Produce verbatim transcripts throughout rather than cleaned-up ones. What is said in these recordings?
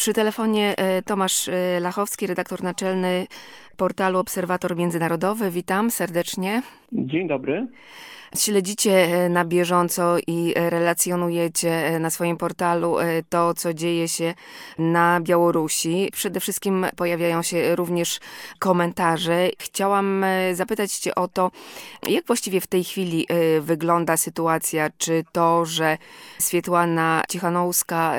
Przy telefonie Tomasz Lachowski, redaktor naczelny portalu Obserwator Międzynarodowy. Witam serdecznie. Dzień dobry. Śledzicie na bieżąco i relacjonujecie na swoim portalu to, co dzieje się na Białorusi. Przede wszystkim pojawiają się również komentarze. Chciałam zapytać cię o to, jak właściwie w tej chwili wygląda sytuacja? Czy to, że Swiatłana Cichanouska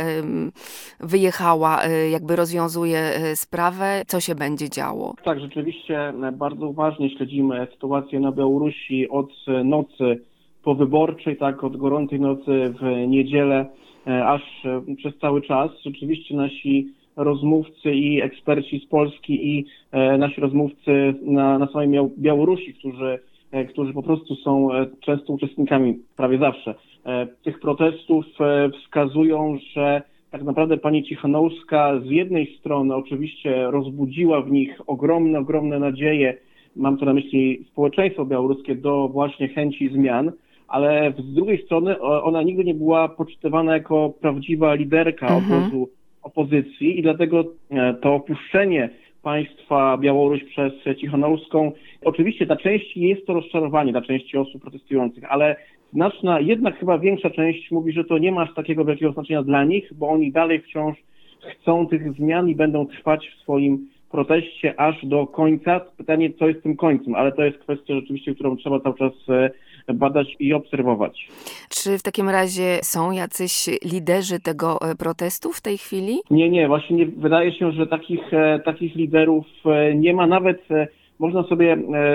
wyjechała, jakby rozwiązuje sprawę? Co się będzie działo? Tak, rzeczywiście bardzo uważnie śledzimy sytuację na Białorusi od nocy powyborczej, tak, od gorącej nocy w niedzielę aż przez cały czas. Rzeczywiście nasi rozmówcy i eksperci z Polski i nasi rozmówcy na, na samej Białorusi, którzy, którzy po prostu są często uczestnikami, prawie zawsze, tych protestów, wskazują, że tak naprawdę pani Cichanouska z jednej strony oczywiście rozbudziła w nich ogromne, ogromne nadzieje, mam tu na myśli społeczeństwo białoruskie, do właśnie chęci zmian, ale z drugiej strony ona nigdy nie była poczytywana jako prawdziwa liderka mhm. obozu opozycji i dlatego to opuszczenie państwa Białoruś przez Cichanouską, oczywiście dla części jest to rozczarowanie, dla części osób protestujących, ale znaczna, jednak chyba większa część mówi, że to nie ma aż takiego wielkiego znaczenia dla nich, bo oni dalej wciąż chcą tych zmian i będą trwać w swoim proteście aż do końca. Pytanie, co jest tym końcem, ale to jest kwestia rzeczywiście, którą trzeba cały czas badać i obserwować. Czy w takim razie są jacyś liderzy tego protestu w tej chwili? Nie, nie, właśnie nie, wydaje się, że takich, takich liderów nie ma. Nawet można sobie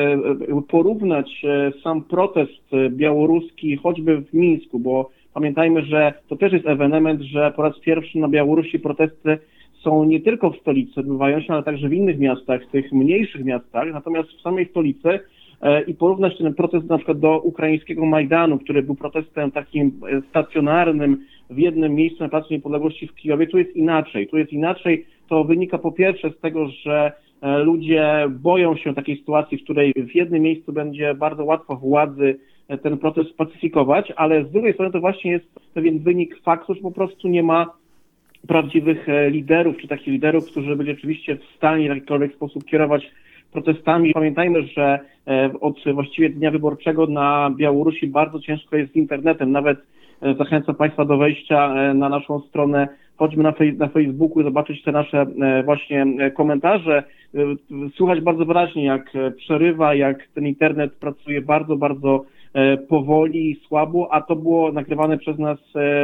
porównać sam protest białoruski choćby w Mińsku, bo pamiętajmy, że to też jest ewenement, że po raz pierwszy na Białorusi protesty są nie tylko w stolicy, odbywają się, ale także w innych miastach, w tych mniejszych miastach, natomiast w samej stolicy i porównać ten protest na przykład do ukraińskiego Majdanu, który był protestem takim stacjonarnym w jednym miejscu na Placu Niepodległości w Kijowie, tu jest inaczej. Tu jest inaczej, to wynika po pierwsze z tego, że ludzie boją się takiej sytuacji, w której w jednym miejscu będzie bardzo łatwo władzy ten protest spacyfikować, ale z drugiej strony to właśnie jest pewien wynik faktu, że po prostu nie ma prawdziwych liderów, czy takich liderów, którzy byli oczywiście w stanie w jakikolwiek sposób kierować protestami. Pamiętajmy, że od właściwie dnia wyborczego na Białorusi bardzo ciężko jest z internetem. Nawet zachęcam Państwa do wejścia na naszą stronę, choćby na, fej- na Facebooku i zobaczyć te nasze właśnie komentarze. Słuchać bardzo wyraźnie, jak przerywa, jak ten internet pracuje bardzo, bardzo powoli i słabo, a to było nagrywane przez nas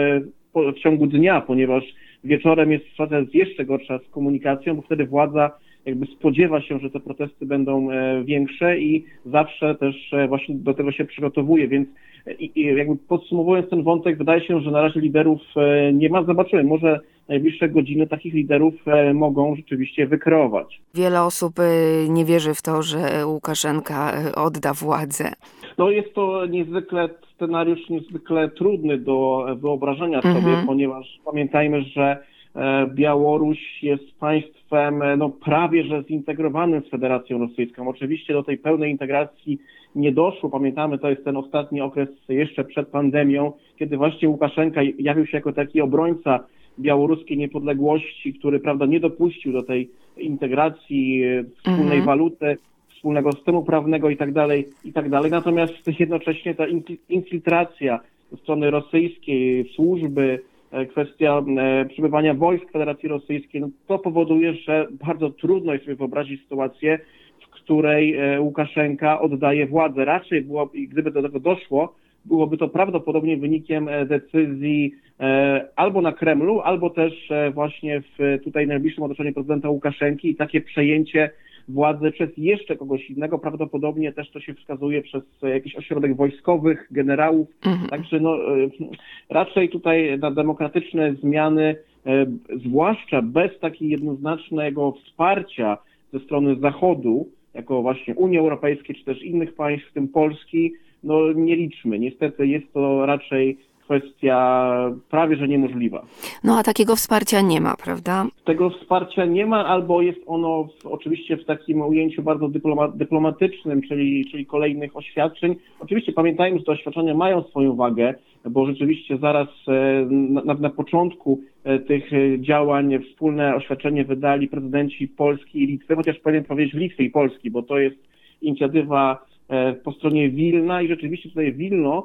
w ciągu dnia, ponieważ wieczorem jest sytuacja jeszcze gorsza z komunikacją, bo wtedy władza jakby spodziewa się, że te protesty będą większe i zawsze też właśnie do tego się przygotowuje, więc i, i jakby podsumowując ten wątek, wydaje się, że na razie liderów nie ma. Zobaczymy, może najbliższe godziny takich liderów mogą rzeczywiście wykreować. Wiele osób nie wierzy w to, że Łukaszenka odda władzę. No jest to niezwykle scenariusz niezwykle trudny do wyobrażenia sobie, mhm. ponieważ pamiętajmy, że Białoruś jest państwem no, prawie że zintegrowanym z Federacją Rosyjską. Oczywiście do tej pełnej integracji nie doszło. Pamiętamy, to jest ten ostatni okres jeszcze przed pandemią, kiedy właśnie Łukaszenka jawił się jako taki obrońca białoruskiej niepodległości, który, prawda, nie dopuścił do tej integracji wspólnej mhm. waluty, wspólnego systemu prawnego i tak dalej, i tak dalej. Natomiast jednocześnie ta infiltracja ze strony rosyjskiej, służby, kwestia przybywania wojsk Federacji Rosyjskiej, no to powoduje, że bardzo trudno jest sobie wyobrazić sytuację, w której Łukaszenka oddaje władzę. Raczej było, gdyby do tego doszło, byłoby to prawdopodobnie wynikiem decyzji albo na Kremlu, albo też właśnie w tutaj najbliższym otoczeniu prezydenta Łukaszenki i takie przejęcie władzy przez jeszcze kogoś innego, prawdopodobnie też to się wskazuje przez jakiś ośrodek wojskowych, generałów, mhm. także no raczej tutaj na demokratyczne zmiany, zwłaszcza bez takiego jednoznacznego wsparcia ze strony Zachodu, jako właśnie Unii Europejskiej, czy też innych państw, w tym Polski, no nie liczmy. Niestety jest to raczej kwestia prawie że niemożliwa. No a takiego wsparcia nie ma, prawda? Tego wsparcia nie ma, albo jest ono w, oczywiście w takim ujęciu bardzo dyploma, dyplomatycznym, czyli, czyli kolejnych oświadczeń. Oczywiście pamiętajmy, że te oświadczenia mają swoją wagę, bo rzeczywiście zaraz na, na, na początku tych działań wspólne oświadczenie wydali prezydenci Polski i Litwy, chociaż powinien powiedzieć Litwy i Polski, bo to jest inicjatywa po stronie Wilna i rzeczywiście tutaj Wilno,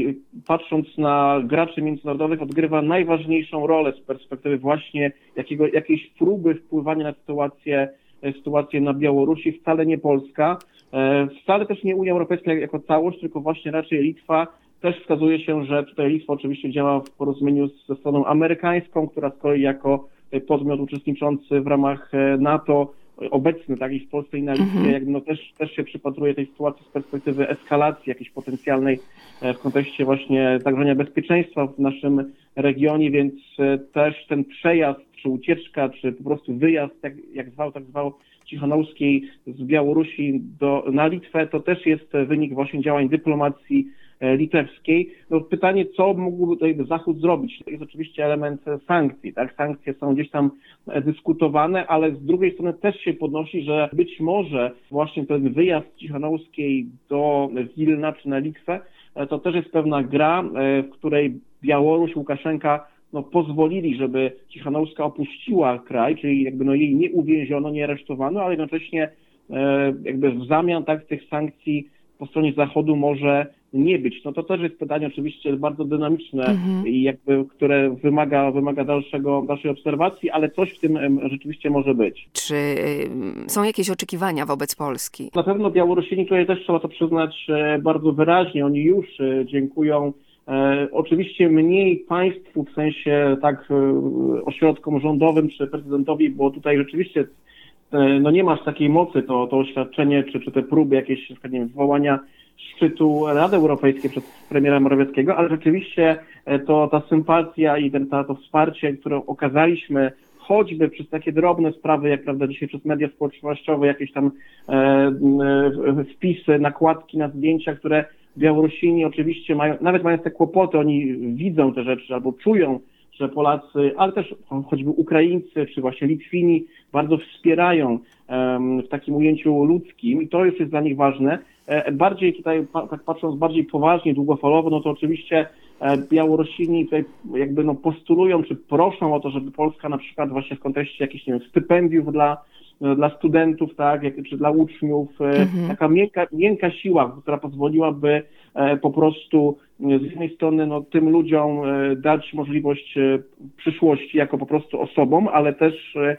patrząc na graczy międzynarodowych, odgrywa najważniejszą rolę z perspektywy właśnie jakiego, jakiejś próby wpływania na sytuację, sytuację na Białorusi, wcale nie Polska, wcale też nie Unia Europejska jako całość, tylko właśnie raczej Litwa. Też wskazuje się, że tutaj Litwa oczywiście działa w porozumieniu ze stroną amerykańską, która z kolei jako podmiot uczestniczący w ramach NATO obecny, tak i w Polsce i na Litwie, mm-hmm. jakby no też, też się przypatruje tej sytuacji z perspektywy eskalacji jakiejś potencjalnej w kontekście właśnie zagrożenia bezpieczeństwa w naszym regionie, więc też ten przejazd, czy ucieczka, czy po prostu wyjazd, jak, jak zwał, tak zwał Cichanouskiej z Białorusi do, na Litwę, to też jest wynik właśnie działań dyplomacji litewskiej. No pytanie, co mógłby tutaj Zachód zrobić? To jest oczywiście element sankcji, tak? Sankcje są gdzieś tam dyskutowane, ale z drugiej strony też się podnosi, że być może właśnie ten wyjazd Cichanouskiej do Wilna czy na Litwę, to też jest pewna gra, w której Białoruś, Łukaszenka no, pozwolili, żeby Cichanouska opuściła kraj, czyli jakby no, jej nie uwięziono, nie aresztowano, ale jednocześnie jakby w zamian tak tych sankcji po stronie Zachodu może nie być. No to też jest pytanie oczywiście bardzo dynamiczne mm-hmm. i jakby, które wymaga, wymaga dalszego, dalszej obserwacji, ale coś w tym rzeczywiście może być. Czy są jakieś oczekiwania wobec Polski? Na pewno Białorusini, tutaj też trzeba to przyznać bardzo wyraźnie, oni już dziękują e, oczywiście mniej państwu, w sensie tak e, ośrodkom rządowym czy prezydentowi, bo tutaj rzeczywiście e, no nie masz takiej mocy, to, to oświadczenie czy, czy te próby jakieś, nie wiem, zwołania szczytu Rady Europejskiej przez premiera Morawieckiego, ale rzeczywiście to ta sympatia i ten, ta, to wsparcie, które okazaliśmy choćby przez takie drobne sprawy, jak prawda dzisiaj przez media społecznościowe, jakieś tam e, e, wpisy, nakładki na zdjęcia, które Białorusini oczywiście mają, nawet mając te kłopoty, oni widzą te rzeczy albo czują, że Polacy, ale też choćby Ukraińcy czy właśnie Litwini bardzo wspierają um, w takim ujęciu ludzkim i to już jest dla nich ważne. E, bardziej tutaj, pa, tak patrząc bardziej poważnie, długofalowo, no to oczywiście e, Białorusini tutaj jakby no postulują czy proszą o to, żeby Polska na przykład właśnie w kontekście jakichś, nie wiem, stypendiów dla dla studentów, tak, jak, czy dla uczniów, mhm. taka miękka, miękka siła, która pozwoliłaby e, po prostu z jednej strony no, tym ludziom e, dać możliwość e, przyszłości jako po prostu osobom, ale też e,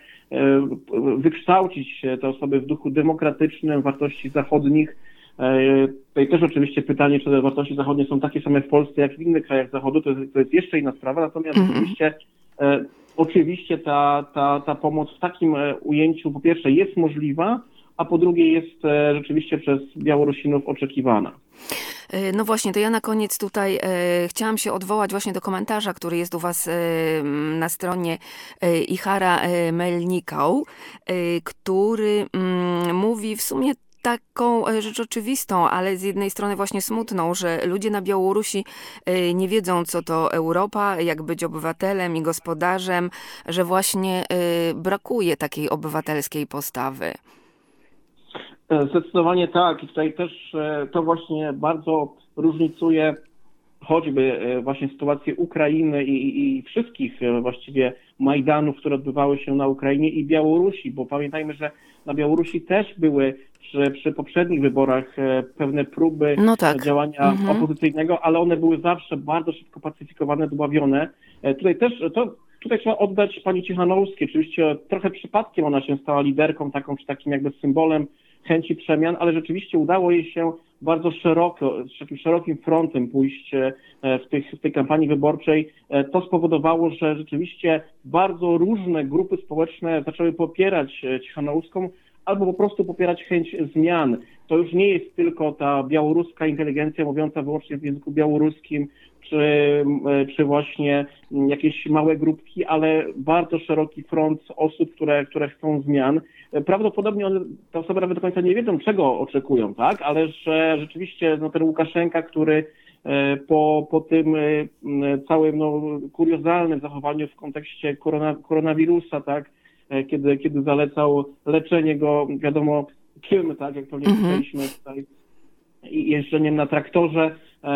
wykształcić te osoby w duchu demokratycznym, wartości zachodnich. E, tutaj też oczywiście pytanie, czy te wartości zachodnie są takie same w Polsce, jak w innych krajach Zachodu, to jest, to jest jeszcze inna sprawa, natomiast mhm. oczywiście e, Oczywiście ta, ta, ta pomoc w takim ujęciu po pierwsze jest możliwa, a po drugie jest rzeczywiście przez Białorusinów oczekiwana. No właśnie, to ja na koniec tutaj e, chciałam się odwołać właśnie do komentarza, który jest u was e, na stronie e, Ihara e, Melnikał, e, który mm, mówi w sumie taką rzecz oczywistą, ale z jednej strony właśnie smutną, że ludzie na Białorusi nie wiedzą, co to Europa, jak być obywatelem i gospodarzem, że właśnie brakuje takiej obywatelskiej postawy. Zdecydowanie tak. I tutaj też to właśnie bardzo różnicuje choćby właśnie sytuację Ukrainy i, i wszystkich właściwie Majdanów, które odbywały się na Ukrainie i Białorusi, bo pamiętajmy, że na Białorusi też były przy, przy poprzednich wyborach pewne próby no tak. działania mhm. opozycyjnego, ale one były zawsze bardzo szybko pacyfikowane, dławione. Tutaj też to, tutaj trzeba oddać pani Cichanouskiej. Oczywiście trochę przypadkiem ona się stała liderką taką, czy takim jakby symbolem chęci przemian, ale rzeczywiście udało jej się bardzo szeroko, z takim szerokim frontem pójść w, tych, w tej kampanii wyborczej. To spowodowało, że rzeczywiście bardzo różne grupy społeczne zaczęły popierać Cichanouską albo po prostu popierać chęć zmian. To już nie jest tylko ta białoruska inteligencja mówiąca wyłącznie w języku białoruskim, czy, czy właśnie jakieś małe grupki, ale bardzo szeroki front osób, które, które chcą zmian. Prawdopodobnie one, te osoby nawet do końca nie wiedzą, czego oczekują, tak? Ale że rzeczywiście no, ten Łukaszenka, który po, po tym całym no, kuriozalnym zachowaniu w kontekście korona, koronawirusa, tak, kiedy, kiedy zalecał leczenie go, wiadomo, kim, tak, jak to nie słyszeliśmy tutaj, i jeżdżeniem na traktorze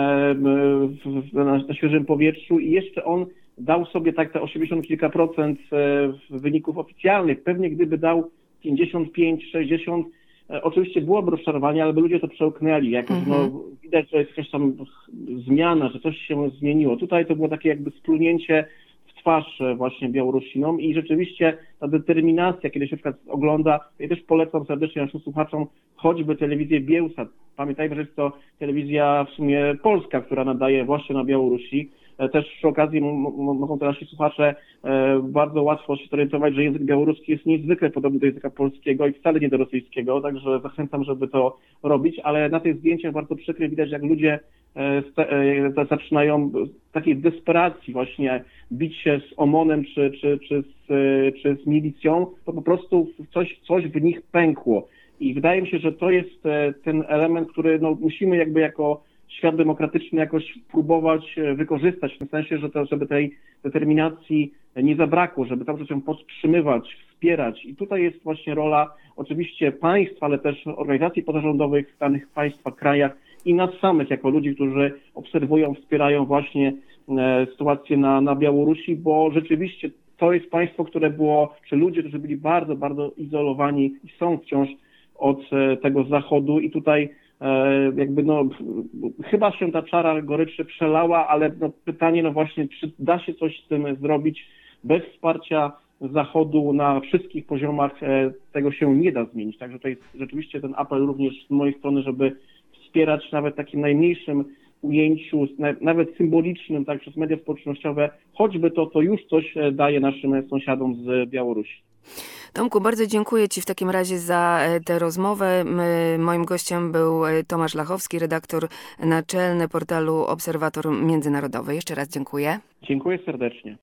w, w, na, na świeżym powietrzu i jeszcze on dał sobie tak te osiemdziesiąt kilka procent wyników oficjalnych. Pewnie gdyby dał pięćdziesiąt pięć, sześćdziesiąt, oczywiście byłoby rozczarowanie, ale by ludzie to przełknęli. Jakoś, mm-hmm. no, widać, że jest jakaś tam zmiana, że coś się zmieniło. Tutaj to było takie jakby splunięcie w twarz właśnie Białorusinom i rzeczywiście ta determinacja, kiedy się na przykład ogląda, ja też polecam serdecznie naszym słuchaczom choćby telewizję Biełsat. Pamiętajmy, że jest to telewizja w sumie polska, która nadaje właśnie na Białorusi. Też przy okazji m- m- mogą te nasi słuchacze e, bardzo łatwo się zorientować, że język białoruski jest niezwykle podobny do języka polskiego i wcale nie do rosyjskiego, także zachęcam, żeby to robić, ale na tych zdjęciach bardzo przykre widać, jak ludzie e, st- e, zaczynają w takiej desperacji właśnie bić się z OMON-em czy, czy, czy, z, czy z milicją, to po prostu coś, coś w nich pękło. I wydaje mi się, że to jest ten element, który no, musimy jakby jako świat demokratyczny jakoś próbować wykorzystać, w tym sensie, że to, żeby tej determinacji nie zabrakło, żeby cały czas ją podtrzymywać, wspierać. I tutaj jest właśnie rola oczywiście państwa, ale też organizacji pozarządowych w danych państwach, krajach i nas samych jako ludzi, którzy obserwują, wspierają właśnie e, sytuację na, na Białorusi, bo rzeczywiście to jest państwo, które było, czy ludzie, którzy byli bardzo, bardzo izolowani i są wciąż od e, tego zachodu i tutaj jakby no, chyba się ta czara goryczy przelała, ale no, pytanie no właśnie, czy da się coś z tym zrobić bez wsparcia Zachodu na wszystkich poziomach, tego się nie da zmienić. Także to jest rzeczywiście ten apel również z mojej strony, żeby wspierać nawet w takim najmniejszym ujęciu, nawet symbolicznym, tak, przez media społecznościowe, choćby to, to już coś daje naszym sąsiadom z Białorusi. Tomku, bardzo dziękuję Ci w takim razie za tę rozmowę. Moim gościem był Tomasz Lachowski, redaktor naczelny portalu Obserwator Międzynarodowy. Jeszcze raz dziękuję. Dziękuję serdecznie.